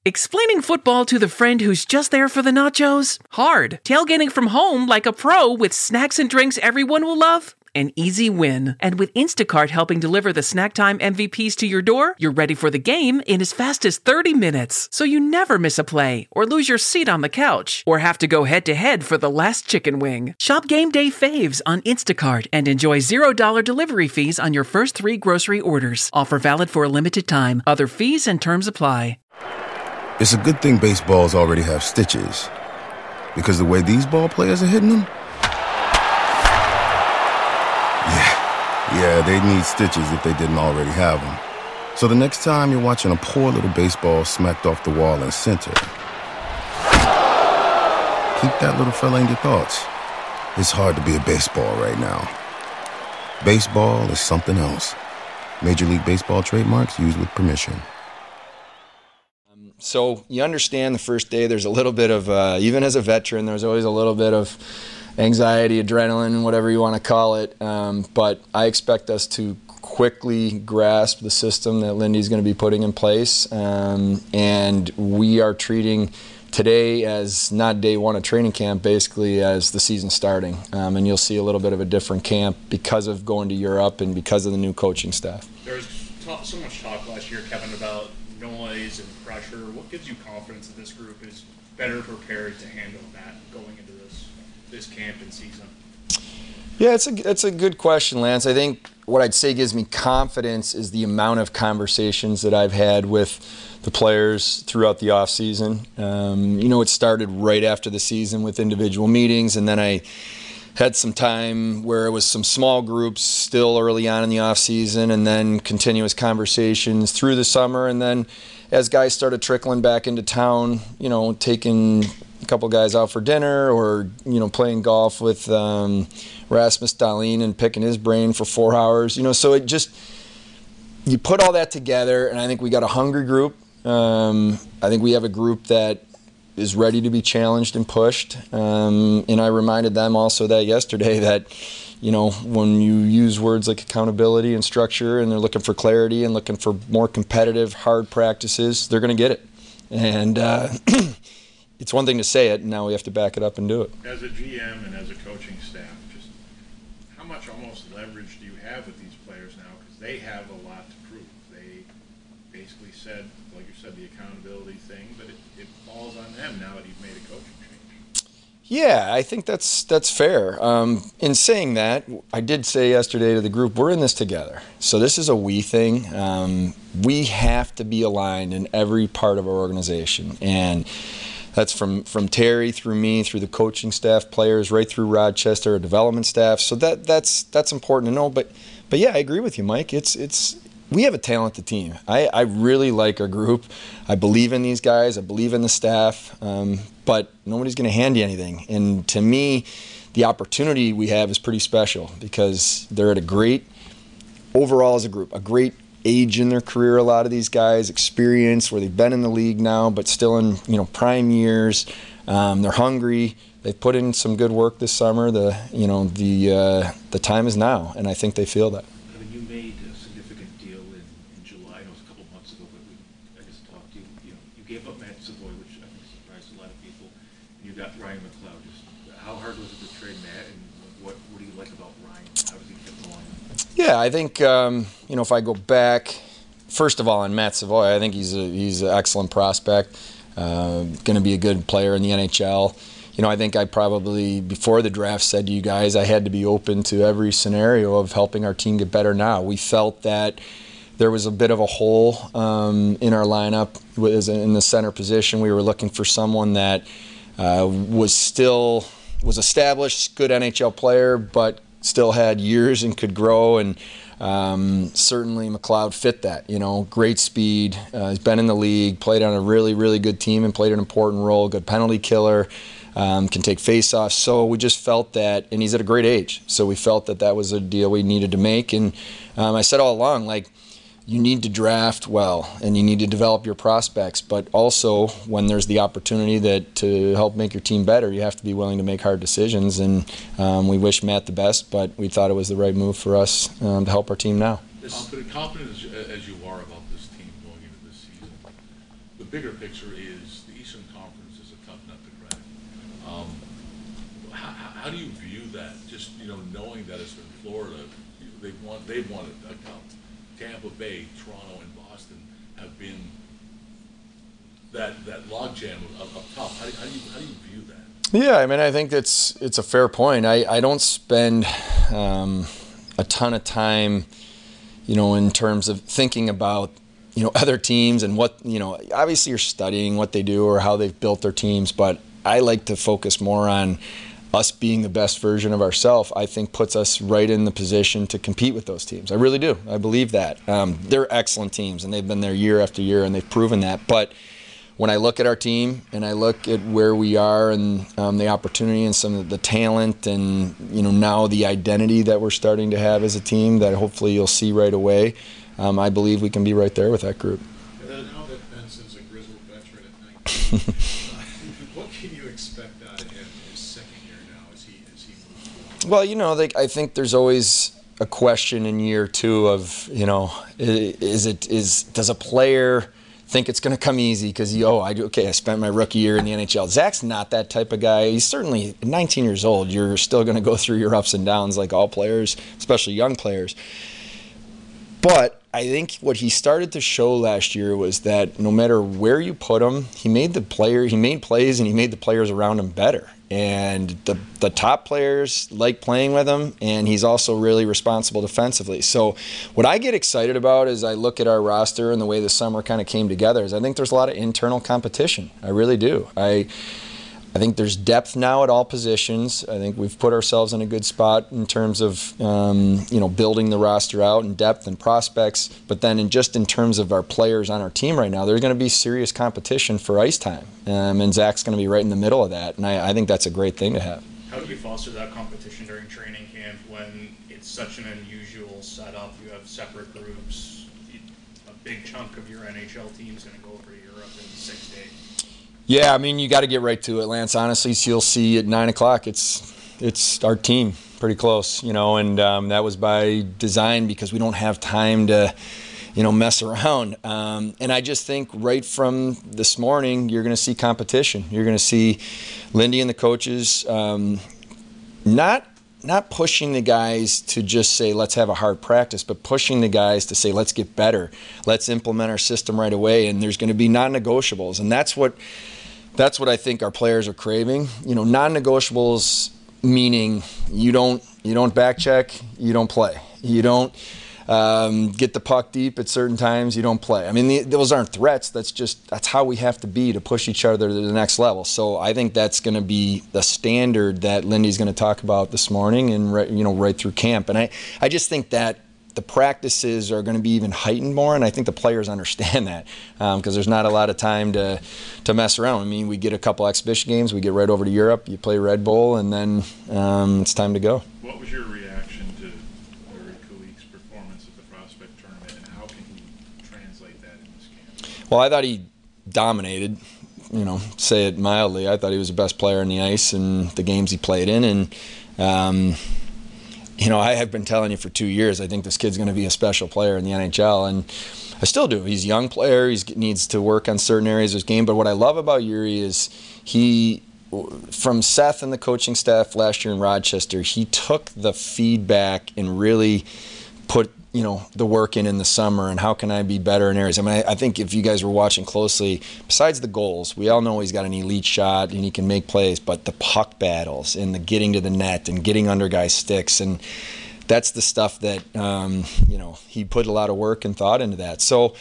Explaining football to the friend who's just there for the nachos? Hard. Tailgating from home like a pro with snacks and drinks everyone will love? An easy win. And with Instacart helping deliver the snack time MVPs to your door, you're ready for the game in as fast as 30 minutes. So you never miss a play, or lose your seat on the couch, or have to go head-to-head for the last chicken wing. Shop Game Day Faves on Instacart and enjoy $0 delivery fees on your first 3 grocery orders. Offer valid for a limited time. Other fees and terms apply. It's a good thing baseballs already have stitches, because the way these ball players are hitting them, yeah, they'd need stitches if they didn't already have them. So the next time you're watching a poor little baseball smacked off the wall in center, keep that little fella in your thoughts. It's hard to be a baseball right now. Baseball is something else. Major League Baseball trademarks used with permission. So you understand the first day there's a little bit of, even as a veteran, there's always a little bit of anxiety, adrenaline, whatever you want to call it. But I expect us to quickly grasp the system that Lindy's going to be putting in place. And we are treating today as not day one of training camp, basically as the season starting. And you'll see a little bit of a different camp because of going to Europe and because of the new coaching staff. There's so much talk last year, Kevin, about noise and pressure. What gives you confidence that this group is better prepared to handle that going into this camp and season? Yeah, it's a good question, Lance. I think what I'd say gives me confidence is the amount of conversations that I've had with the players throughout the off season. It started right after the season with individual meetings, and then I had some time where it was some small groups still early on in the off season, and then continuous conversations through the summer. And then as guys started trickling back into town, taking a couple guys out for dinner, or playing golf with Rasmus Dahlin and picking his brain for 4 hours. So it just, you put all that together, and I think we got a hungry group. I think we have a group that is ready to be challenged and pushed. And I reminded them also that yesterday that, when you use words like accountability and structure, and they're looking for clarity and looking for more competitive, hard practices, they're going to get it. And it's one thing to say it, and now we have to back it up and do it. As a GM and as a coaching staff, just how much almost leverage do you have with these players now? Because they have a lot to prove. They basically said, like you said, the accountability thing, but it falls on them now that you've made a coaching change. Yeah, I think that's fair. In saying that, I did say yesterday to the group, we're in this together. So this is a we thing. We have to be aligned in every part of our organization. And that's from Terry through me, through the coaching staff, players, right through Rochester, our development staff. So that's important to know. But yeah, I agree with you, Mike. We have a talented team. I really like our group. I believe in these guys. I believe in the staff. But nobody's going to hand you anything. And to me, the opportunity we have is pretty special because they're at a great, overall as a group, a great age in their career. A lot of these guys, experience where they've been in the league now, but still in prime years. They're hungry. They've put in some good work this summer. The time is now, and I think they feel that. You made a significant deal in July. It was a couple months ago, but I just talked to you. You gave up Matt Savoy, which I think surprised a lot of people, and you got Ryan McLeod. Just how hard was it to trade Matt, and what do you like about Ryan? How does he fit the line? Yeah, I think if I go back, first of all, on Matt Savoy, I think he's an excellent prospect. Going to be a good player in the NHL. I think I probably, before the draft, said to you guys I had to be open to every scenario of helping our team get better now. We felt that there was a bit of a hole in our lineup in the center position. We were looking for someone that was established, good NHL player, but still had years and could grow, and certainly McLeod fit that. Great speed, he's been in the league, played on a really, really good team and played an important role, good penalty killer, can take face-offs. So we just felt that, and he's at a great age, so we felt that was a deal we needed to make. And I said all along, you need to draft well and you need to develop your prospects, but also when there's the opportunity to help make your team better, you have to be willing to make hard decisions. And we wish Matt the best, but we thought it was the right move for us to help our team now. As confident as you are about this team going into this season, the bigger picture is the Eastern Conference is a tough nut to crack. How do you view that? Just knowing that it's in Florida, they've won a cup. Tampa Bay, Toronto, and Boston have been that logjam up top. How do you view that? Yeah, I mean, I think it's a fair point. I don't spend a ton of time, in terms of thinking about other teams and what obviously you're studying what they do or how they've built their teams, but I like to focus more on us being the best version of ourselves. I think puts us right in the position to compete with those teams. I really do. I believe that. They're excellent teams, and they've been there year after year, and they've proven that. But when I look at our team and I look at where we are and the opportunity and some of the talent and now the identity that we're starting to have as a team that hopefully you'll see right away, I believe we can be right there with that group. And then now that Benson's a grizzled veteran at 19, what can you expect out of him in his second year now as he moves forward? Well, I think there's always a question in year two of, does a player think it's going to come easy because I spent my rookie year in the NHL. Zach's not that type of guy. He's certainly 19 years old. You're still going to go through your ups and downs like all players, especially young players. But I think what he started to show last year was that no matter where you put him, he made plays and he made the players around him better. And the top players like playing with him, and he's also really responsible defensively. So what I get excited about as I look at our roster and the way the summer kind of came together is I think there's a lot of internal competition. I really do. I think there's depth now at all positions. I think we've put ourselves in a good spot in terms of building the roster out in depth and prospects. But then in terms of our players on our team right now, there's going to be serious competition for ice time, and Zach's going to be right in the middle of that. And I think that's a great thing to have. How do you foster that competition during training camp when it's such an unusual setup? You have separate groups. A big chunk of your NHL team's going to go over to Europe in 6 days. Yeah, I mean, you got to get right to it, Lance. Honestly, so you'll see at 9 o'clock, it's our team, pretty close, and that was by design because we don't have time to, mess around. And I just think right from this morning, you're going to see competition. You're going to see Lindy and the coaches not pushing the guys to just say, let's have a hard practice, but pushing the guys to say, let's get better. Let's implement our system right away. And there's going to be non-negotiables. And that's what I think our players are craving. Non-negotiables meaning you don't back check, you don't play. You don't get the puck deep at certain times, you don't play. I mean, those aren't threats. That's how we have to be to push each other to the next level. So I think that's going to be the standard that Lindy's going to talk about this morning and right through camp. And I just think that the practices are going to be even heightened more, and I think the players understand that because there's not a lot of time to mess around. I mean, we get a couple exhibition games, we get right over to Europe, you play Red Bull, and then it's time to go. What was your reaction to Yuri Kulik's performance at the Prospect Tournament, and how can he translate that in this camp? Well, I thought he dominated, say it mildly. I thought he was the best player on the ice in the games he played in, and I have been telling you for 2 years, I think this kid's going to be a special player in the NHL, and I still do. He's a young player. He needs to work on certain areas of his game. But what I love about Yuri is from Seth and the coaching staff last year in Rochester, he took the feedback and really put the work in the summer and how can I be better in areas. I mean, I think if you guys were watching closely, besides the goals, we all know he's got an elite shot and he can make plays, but the puck battles and the getting to the net and getting under guys' sticks, and that's the stuff that, he put a lot of work and thought into that. So,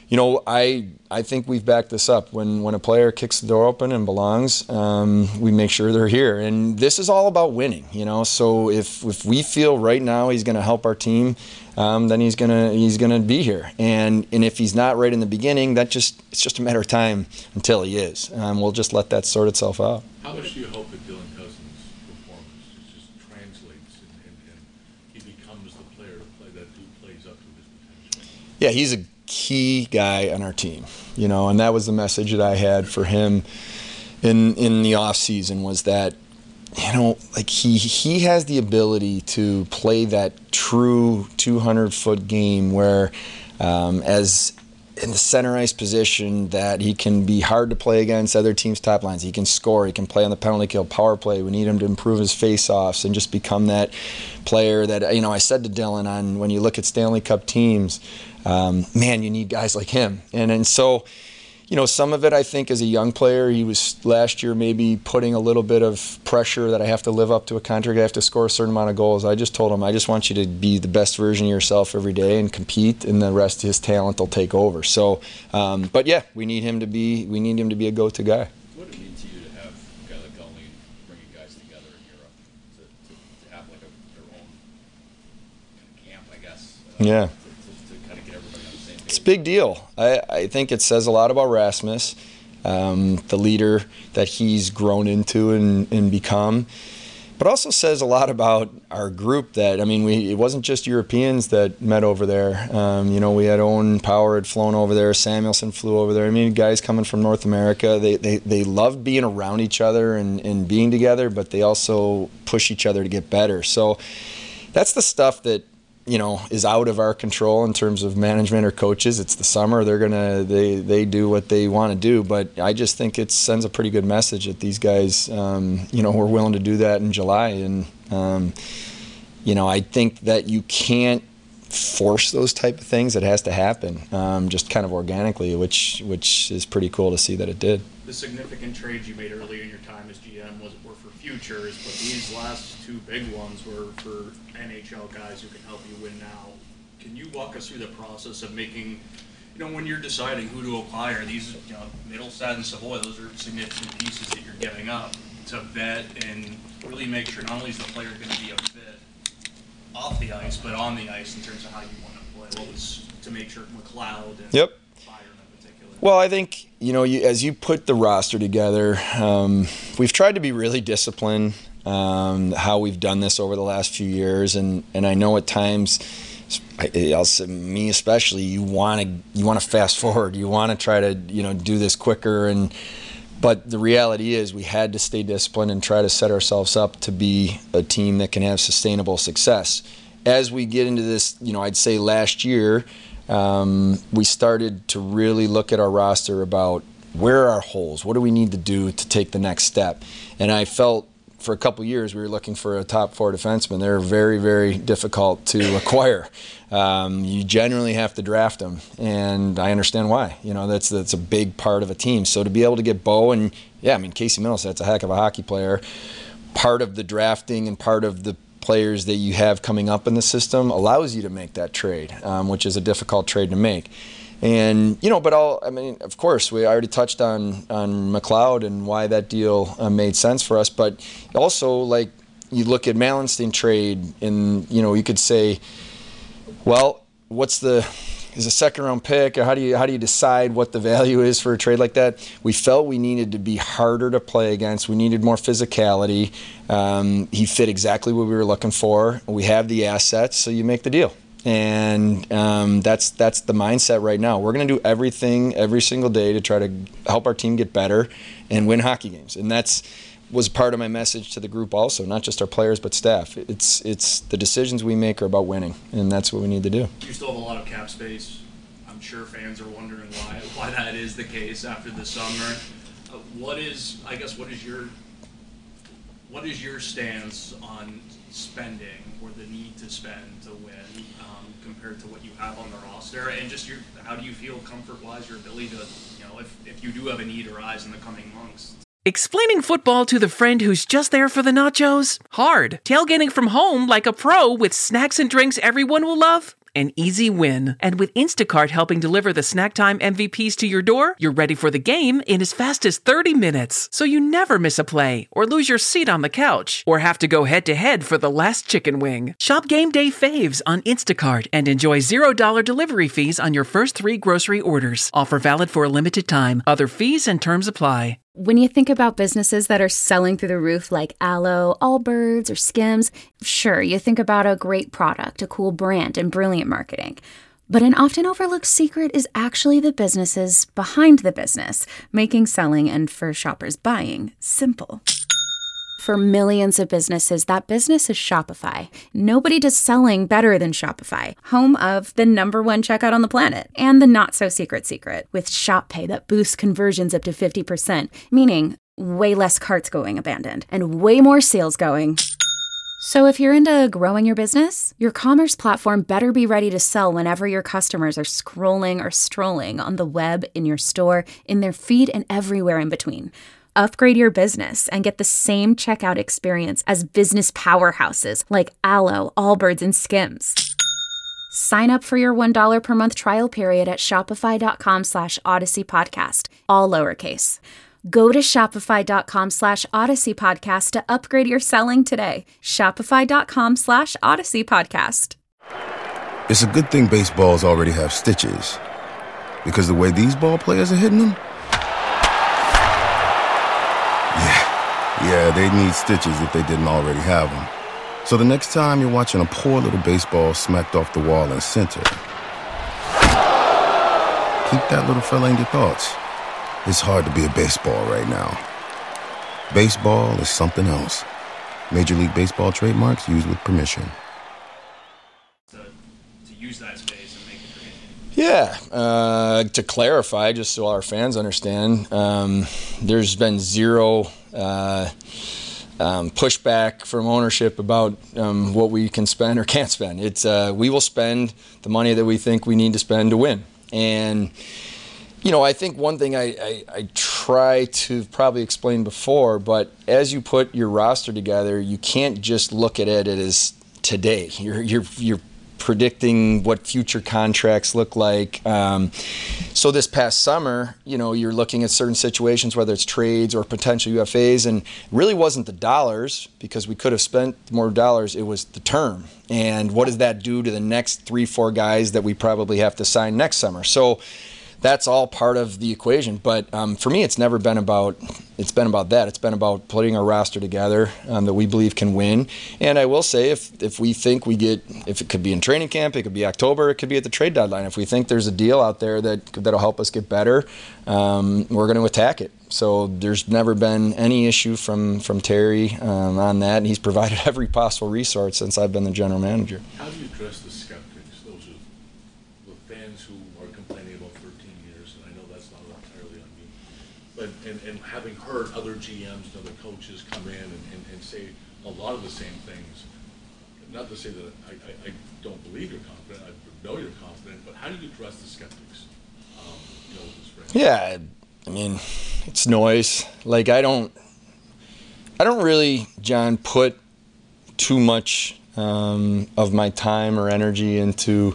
I think we've backed this up. When a player kicks the door open and belongs, we make sure they're here. And this is all about winning, So if we feel right now he's going to help our team, then he's gonna be here. And if he's not right in the beginning, it's just a matter of time until he is. We'll just let that sort itself out. How much do you hope that Dylan Cozens' performance just translates and he becomes the player who plays up to his potential? Yeah, he's a key guy on our team, and that was the message that I had for him in the off season was that he has the ability to play that true 200-foot game where as in the center ice position that he can be hard to play against other teams' top lines. He can score. He can play on the penalty kill, power play. We need him to improve his face-offs and just become that player that, I said to Dylan when you look at Stanley Cup teams, man, you need guys like him. And so, some of it, I think, as a young player, he was last year maybe putting a little bit of pressure that I have to live up to a contract. I have to score a certain amount of goals. I just told him, I just want you to be the best version of yourself every day and compete, and the rest of his talent will take over. So, but yeah, we need him to be a go-to guy. What would it mean to you to have a guy like Gully bringing guys together in Europe to have like their own camp, I guess? Yeah. To kind of get everybody on the same page. It's a big deal. I think it says a lot about Rasmus, the leader that he's grown into and become, but also says a lot about our group that, it wasn't just Europeans that met over there. We had Owen Power had flown over there, Samuelson flew over there. Guys coming from North America, they love being around each other and being together, but they also push each other to get better. So that's the stuff that is out of our control in terms of management or coaches. It's the summer. They do what they want to do. But I just think it sends a pretty good message that these guys, were willing to do that in July. And, I think that you can't force those type of things. It has to happen just kind of organically, which is pretty cool to see that it did. The significant trades you made earlier in your time as GM were for futures, but these last two big ones were for NHL guys who can help you win now. Can you walk us through the process of making, when you're deciding who to acquire, these, Mittelstadt and Savoie, those are significant pieces that you're giving up to vet and really make sure not only is the player going to be a fit off the ice, but on the ice in terms of how you want to play. What was to make sure McLeod and Yep. Byron in particular? Well, I think, as you put the roster together, we've tried to be really disciplined how we've done this over the last few years, and I know at times, I'll say me especially, you want to fast forward, you want to try to do this quicker, but the reality is we had to stay disciplined and try to set ourselves up to be a team that can have sustainable success. As we get into this, I'd say last year, we started to really look at our roster about where are our holes, what do we need to do to take the next step, and I felt for a couple years we were looking for a top four defenseman. They're very, very difficult to acquire. You generally have to draft them, and I understand why. That's a big part of a team. So to be able to get Bo, and Casey Mittelstadt's a heck of a hockey player. Part of the drafting and part of the players that you have coming up in the system allows you to make that trade, which is a difficult trade to make. And, of course, we already touched on McLeod and why that deal made sense for us. But also, you look at Malenstein trade and, you could say, well, is a second-round pick, or how do you decide what the value is for a trade like that? We felt we needed to be harder to play against. We needed more physicality. He fit exactly what we were looking for. We have the assets, so you make the deal. And that's the mindset right now. We're going to do everything every single day to try to help our team get better and win hockey games. And that's was part of my message to the group also, not just our players but staff. It's the decisions we make are about winning, and that's what we need to do. You still have a lot of cap space. I'm sure fans are wondering why that is the case after the summer. What is your stance on spending or the need to spend to win compared to what you have on the roster, and just how do you feel comfort-wise, your ability to, if you do have a need arise in the coming months? Explaining football to the friend who's just there for the nachos? Hard. Tailgating from home like a pro with snacks and drinks everyone will love? An easy win. And with Instacart helping deliver the snack time MVPs to your door, you're ready for the game in as fast as 30 minutes. So you never miss a play, or lose your seat on the couch, or have to go head-to-head for the last chicken wing. Shop Game Day Faves on Instacart and enjoy $0 delivery fees on your first 3 grocery orders. Offer valid for a limited time. Other fees and terms apply. When you think about businesses that are selling through the roof like Aloe, Allbirds, or Skims, sure, you think about a great product, a cool brand, and brilliant marketing. But an often overlooked secret is actually the businesses behind the business, making selling and, for shoppers, buying simple. For millions of businesses, that business is Shopify. Nobody does selling better than Shopify, home of the #1 checkout on the planet and the not-so-secret secret with Shop Pay that boosts conversions up to 50%, meaning way less carts going abandoned and way more sales going. So if you're into growing your business, your commerce platform better be ready to sell whenever your customers are scrolling or strolling on the web, in your store, in their feed, and everywhere in between. Upgrade your business and get the same checkout experience as business powerhouses like Alo, Allbirds, and Skims. Sign up for your $1 per month trial period at shopify.com/Odyssey Podcast, all lowercase. Go to shopify.com/Odyssey Podcast to upgrade your selling today. Shopify.com/Odyssey Podcast. It's a good thing baseballs already have stitches, because the way these ball players are hitting them, yeah, they need stitches if they didn't already have them. So the next time you're watching a poor little baseball smacked off the wall in center, keep that little fella in your thoughts. It's hard to be a baseball right now. Baseball is something else. Major League Baseball trademarks used with permission. To use that space and make it great. Yeah, to clarify, just so our fans understand, there's been zero pushback from ownership about what we can spend or can't spend. It's we will spend the money that we think we need to spend to win. And I think one thing I try to probably explain before, but as you put your roster together, you can't just look at it as today. You're predicting what future contracts look like. So this past summer, you're looking at certain situations, whether it's trades or potential UFAs, and it really wasn't the dollars, because we could have spent more dollars. It was the term. And what does that do to the next 3-4 guys that we probably have to sign next summer? So that's all part of the equation. But for me, it's never been about that. It's been about putting a roster together that we believe can win. And I will say, if we think if it could be in training camp, it could be October, it could be at the trade deadline. If we think there's a deal out there that'll help us get better, we're going to attack it. So there's never been any issue from Terry on that, and he's provided every possible resource since I've been the general manager. How do you address the skeptics, those are the fans who are complaining about 13 years, and I know that's not entirely on you, but and having heard other GMs and other coaches come in and say a lot of the same things, not to say that I don't believe you're confident, I know you're confident, but how do you address the skeptics? With this franchise? Yeah, I mean, it's noise. Like, I don't really, John, put too much of my time or energy into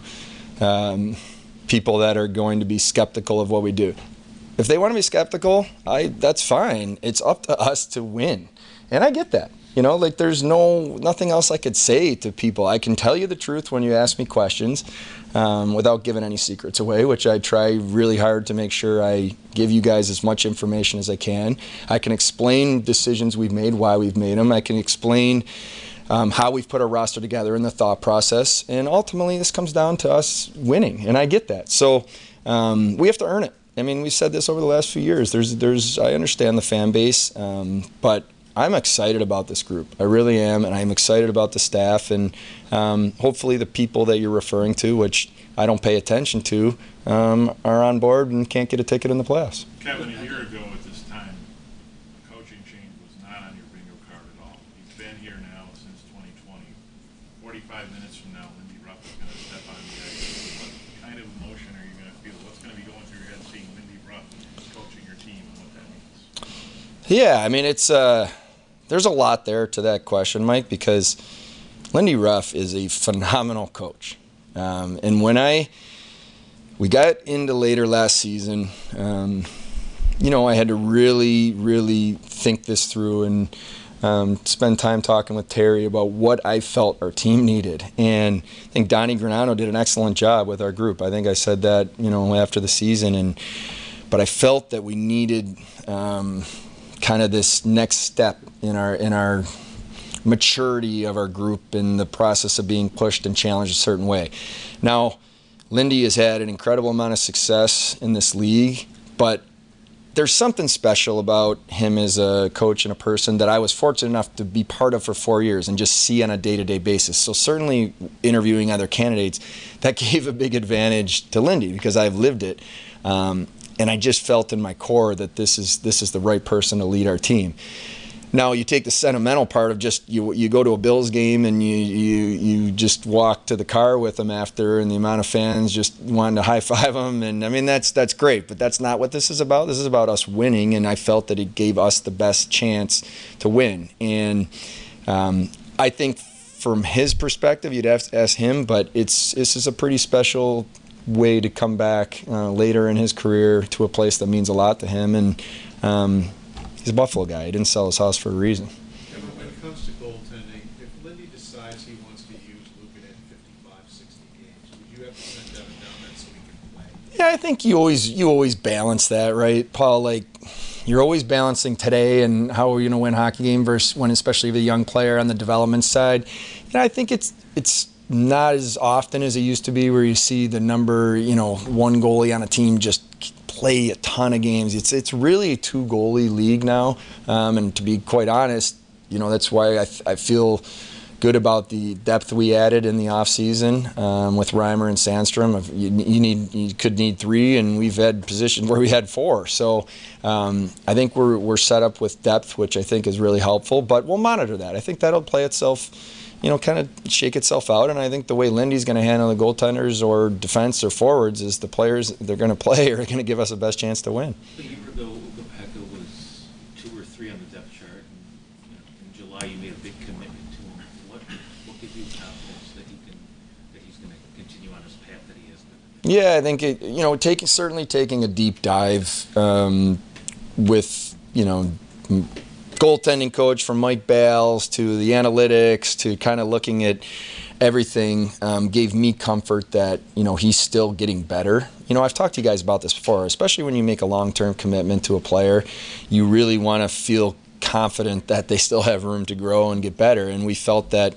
people that are going to be skeptical of what we do. If they want to be skeptical, that's fine. It's up to us to win. And I get that. There's nothing else I could say to people. I can tell you the truth when you ask me questions without giving any secrets away, which I try really hard to make sure I give you guys as much information as I can. I can explain decisions we've made, why we've made them. I can explain how we've put our roster together in the thought process. And ultimately, this comes down to us winning, and I get that. So we have to earn it. I mean, we've said this over the last few years. I understand the fan base, but I'm excited about this group. I really am, and I'm excited about the staff, and hopefully the people that you're referring to, which I don't pay attention to, are on board and can't get a ticket in the playoffs. Kevin, a year ago at this time, a coaching change was not on your bingo card at all. You've been here now since 2020. 45 minutes from now, Lindy Ruff is going to step on the ice. What kind of emotion are you going to feel? What's going to be going through your head seeing Lindy Ruff coaching your team and what that means? Yeah, I mean, it's there's a lot there to that question, Mike, because Lindy Ruff is a phenomenal coach. And when we got into later last season, I had to really, really think this through and spend time talking with Terry about what I felt our team needed. And I think Donnie Granado did an excellent job with our group. I think I said that, after the season. But I felt that we needed kind of this next step in our maturity of our group in the process of being pushed and challenged a certain way. Now, Lindy has had an incredible amount of success in this league, but there's something special about him as a coach and a person that I was fortunate enough to be part of for 4 years and just see on a day-to-day basis. So certainly interviewing other candidates, that gave a big advantage to Lindy because I've lived it. And I just felt in my core that this is the right person to lead our team. Now you take the sentimental part of just you go to a Bills game and you just walk to the car with them after, and the amount of fans just wanting to high five them, and I mean that's great, but that's not what this is about. This is about us winning, and I felt that it gave us the best chance to win. And I think from his perspective, you'd have to ask him, but this is a pretty special way to come back later in his career to a place that means a lot to him, and. He's a Buffalo guy. He didn't sell his house for a reason. Yeah, but when it comes to goaltending, if Lindy decides he wants to use Luukkonen in 55, 60 games, would you have to send Devin down that so he can play? Yeah, I think you always balance that, right, Paul? Like, you're always balancing today and how are you going to win a hockey game versus when, especially with a young player on the development side. And I think it's not as often as it used to be where you see the number, one goalie on a team just play a ton of games. It's really a 2-goalie league now, and to be quite honest, that's why I feel good about the depth we added in the offseason with Reimer and Sandstrom. You could need 3, and we've had positions where we had 4. So I think we're set up with depth, which I think is really helpful. But we'll monitor that. I think that'll play itself, kind of shake itself out. And I think the way Lindy's going to handle the goaltenders or defense or forwards is the players they're going to play are going to give us the best chance to win. A year ago, Ukko-Pekka was 2 or 3 on the depth chart. And, in July, you made a big commitment to him. What gives you confidence that he's going to continue on his path that he is? Yeah, I think certainly taking a deep dive with goaltending coach from Mike Bales to the analytics to kind of looking at everything gave me comfort that he's still getting better. I've talked to you guys about this before, especially when you make a long-term commitment to a player, you really want to feel confident that they still have room to grow and get better. And we felt that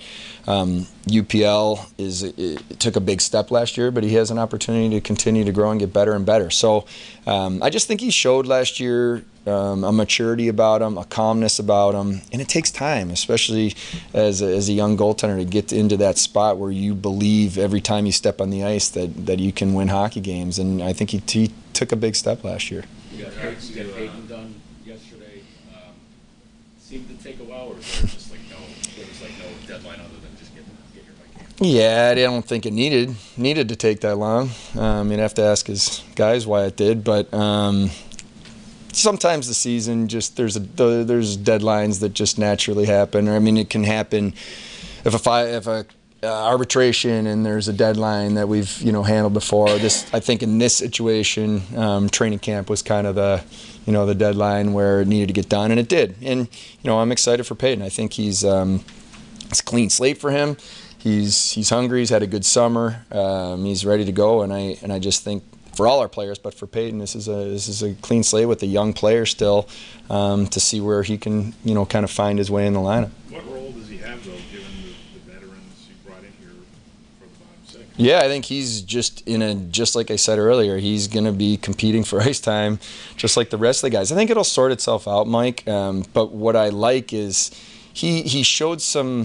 UPL took a big step last year, but he has an opportunity to continue to grow and get better and better. So I just think he showed last year a maturity about him, a calmness about him, and it takes time, especially as a young goaltender, to get into that spot where you believe every time you step on the ice that you can win hockey games. And I think he took a big step last year. You got Peyton done yesterday. Seemed to take a while, or was there just there was no deadline other than just get here by camp? Yeah, I don't think it needed to take that long. You'd have to ask his guys why it did, but sometimes the season just there's deadlines that just naturally happen. Or it can happen if a arbitration and there's a deadline that we've handled before. I think in this situation, training camp was kind of the deadline where it needed to get done, and it did. And I'm excited for Peyton. I think it's a clean slate for him. He's hungry. He's had a good summer. He's ready to go, and I just think for all our players, but for Peyton, this is a clean slate with a young player still to see where he can kind of find his way in the lineup. What role does he have though, given the veterans you brought in here for the bottom 6? Yeah, I think he's just like I said earlier, he's going to be competing for ice time just like the rest of the guys. I think it'll sort itself out, Mike. But what I like is he showed some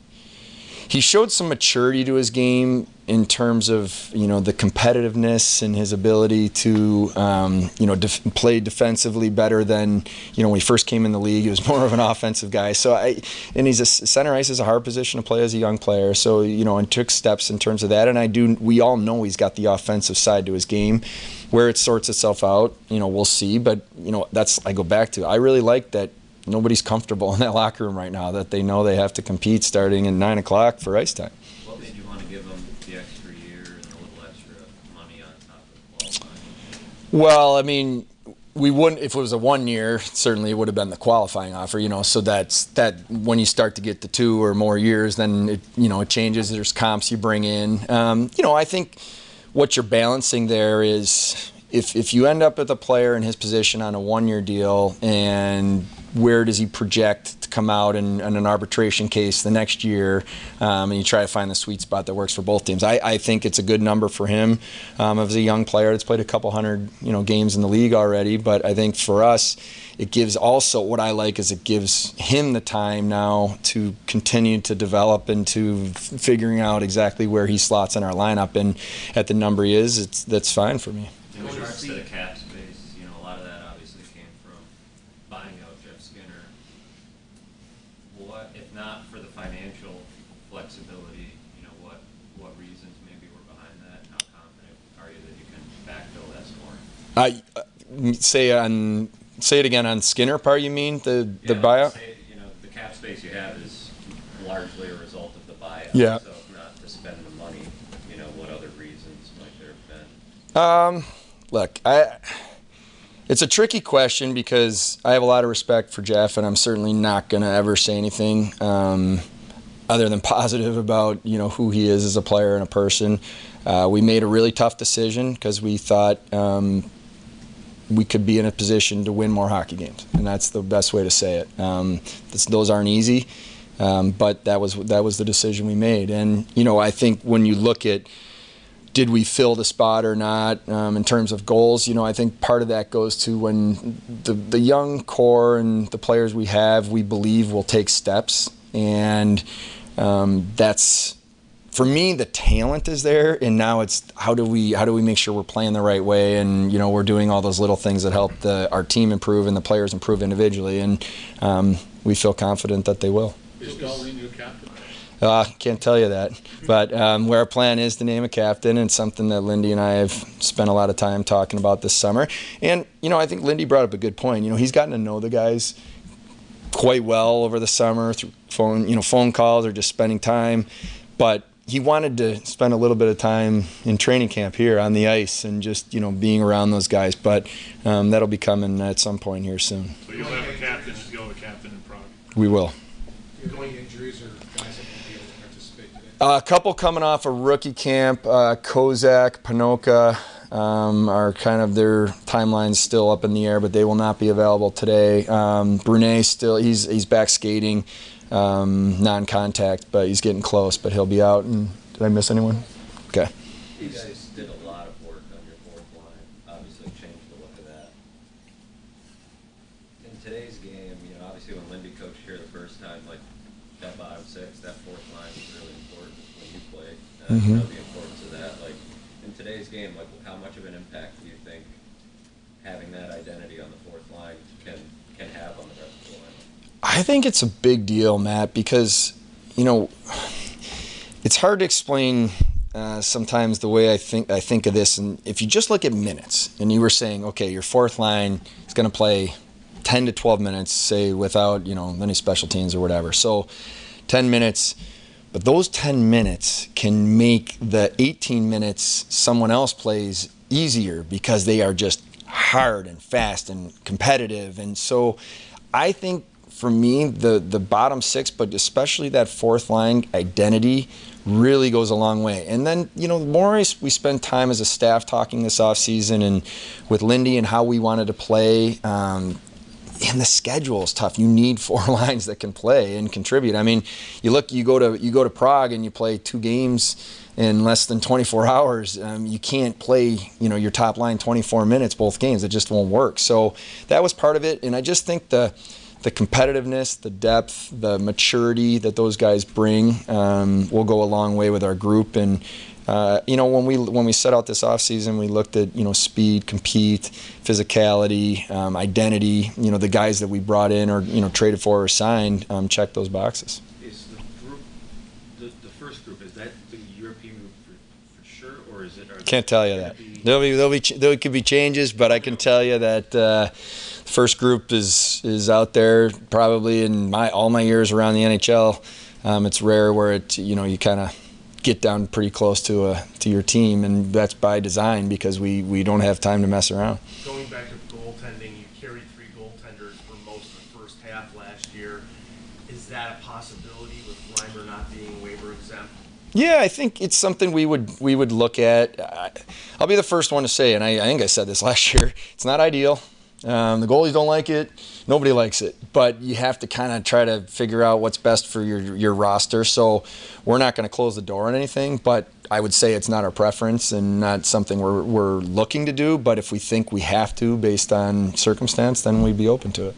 maturity to his game in terms of the competitiveness and his ability to play defensively better than when he first came in the league. He was more of an offensive guy. So and he's center ice is a hard position to play as a young player. So and took steps in terms of that. And we all know he's got the offensive side to his game. Where it sorts itself out, we'll see. But I go back to I really like that. Nobody's comfortable in that locker room right now, that they know they have to compete starting at 9 o'clock for ice time. What made you want to give them the extra year and a little extra money on top of qualifying? Well, we wouldn't, if it was a 1 year, certainly it would have been the qualifying offer, so that when you start to get to 2 or more years, then it changes. There's comps you bring in. I think what you're balancing there is if you end up with a player in his position on a 1 year deal, and where does he project come out in an arbitration case the next year, and you try to find the sweet spot that works for both teams. I think it's a good number for him as a young player that's played a couple hundred games in the league already. But I think for us, it gives also, what I like is it gives him the time now to continue to develop into figuring out exactly where he slots in our lineup, and at the number he is, that's fine for me. In regards to the cap space, a lot of that obviously came from buying out Jeff Skinner. What, if not for the financial flexibility, what reasons maybe were behind that? How confident are you that you can backfill that score? Say it again on Skinner part. You mean the buyout? The cap space you have is largely a result of the buyout. Yeah. So if not to spend the money, what other reasons might there have been? Look, it's a tricky question because I have a lot of respect for Jeff, and I'm certainly not going to ever say anything other than positive about who he is as a player and a person. We made a really tough decision because we thought we could be in a position to win more hockey games, and that's the best way to say it. Those aren't easy, but that was the decision we made. And I think when you look at did we fill the spot or not in terms of goals, I think part of that goes to when the young core and the players we have, we believe will take steps, and that's. For me, the talent is there, and now it's how do we make sure we're playing the right way, and we're doing all those little things that help our team improve and the players improve individually, and we feel confident that they will. Is Dahlin your captain? Can't tell you that, but where our plan is to name a captain, and something that Lindy and I have spent a lot of time talking about this summer. And I think Lindy brought up a good point. He's gotten to know the guys quite well over the summer through phone calls or just spending time, but he wanted to spend a little bit of time in training camp here on the ice and just, being around those guys. But that'll be coming at some point here soon. So you'll have a captain in Prague? We will. Going injuries or guys that won't be able to participate today? A couple coming off a rookie camp. Kozak, Panoka are kind of their timelines still up in the air, but they will not be available today. Brunet still, he's back skating. Non-contact, but he's getting close, but he'll be out. And did I miss anyone? Okay. You guys did a lot of work on your fourth line, obviously changed the look of that. In today's game, obviously when Lindy coached here the first time, that bottom six, that fourth line was really important when you played. The importance of that. In today's game, how much of an impact do you think having that identity on the fourth line can have on the rest of the line? I think it's a big deal, Matt, because, it's hard to explain sometimes the way I think of this. And if you just look at minutes, and you were saying, okay, your fourth line is going to play 10 to 12 minutes, say, without, any special teams or whatever. So 10 minutes, but those 10 minutes can make the 18 minutes someone else plays easier because they are just hard and fast and competitive. And so I think, for me, the bottom six, but especially that fourth line identity really goes a long way. And then, the more we spend time as a staff talking this offseason and with Lindy and how we wanted to play, and the schedule is tough. You need four lines that can play and contribute. I mean, you go to Prague and you play 2 games in less than 24 hours. You can't play, your top line 24 minutes both games. It just won't work. So that was part of it. And I just think the competitiveness, the depth, the maturity that those guys bring will go a long way with our group. And when we set out this offseason, we looked at speed, compete, physicality, identity. The guys that we brought in or traded for or signed check those boxes. Is the group, the first group, is that the European group for sure, or is it? Can't tell you that. There could be changes, but I can tell you that. First group is out there probably in all my years around the NHL. It's rare where you kind of get down pretty close to your team, and that's by design because we don't have time to mess around. Going back to goaltending, you carried 3 goaltenders for most of the first half last year. Is that a possibility with Reimer not being waiver exempt? Yeah, I think it's something we would look at. I'll be the first one to say, and I think I said this last year, it's not ideal. The goalies don't like it. Nobody likes it. But you have to kind of try to figure out what's best for your roster. So we're not going to close the door on anything, but I would say it's not our preference and not something we're looking to do. But if we think we have to based on circumstance, then we'd be open to it.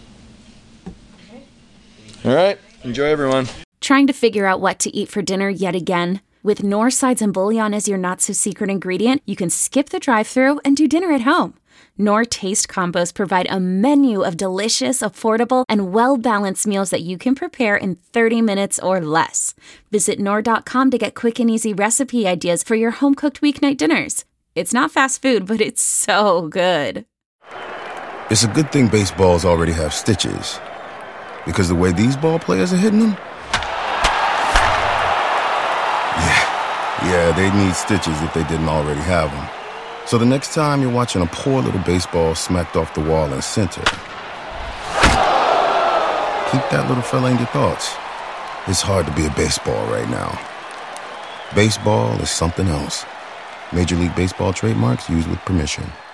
All right. Enjoy, everyone. Trying to figure out what to eat for dinner yet again? With Knorr sides and bouillon as your not-so-secret ingredient, you can skip the drive-thru and do dinner at home. Knorr Taste Combos provide a menu of delicious, affordable, and well-balanced meals that you can prepare in 30 minutes or less. Visit Knorr.com to get quick and easy recipe ideas for your home-cooked weeknight dinners. It's not fast food, but it's so good. It's a good thing baseballs already have stitches, because the way these ball players are hitting them, yeah, they'd need stitches if they didn't already have them. So the next time you're watching a poor little baseball smacked off the wall in center, keep that little fella in your thoughts. It's hard to be a baseball right now. Baseball is something else. Major League Baseball trademarks used with permission.